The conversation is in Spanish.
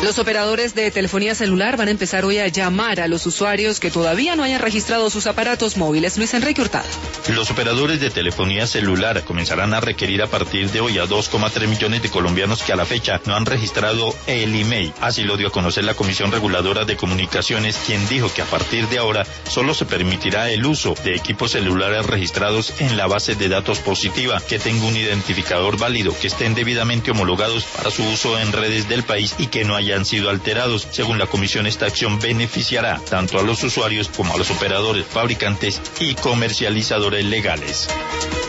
Los operadores de telefonía celular van a empezar hoy a llamar a los usuarios que todavía no hayan registrado sus aparatos móviles. Luis Enrique Hurtado. Los operadores de telefonía celular comenzarán a requerir a partir de hoy a 2,3 millones de colombianos que a la fecha no han registrado el email. Así lo dio a conocer la Comisión Reguladora de Comunicaciones, quien dijo que a partir de ahora solo se permitirá el uso de equipos celulares registrados en la base de datos positiva, que tenga un identificador válido, que estén debidamente homologados para su uso en redes del país y que no hayan sido alterados. Según la comisión, esta acción beneficiará tanto a los usuarios como a los operadores, fabricantes y comercializadores legales.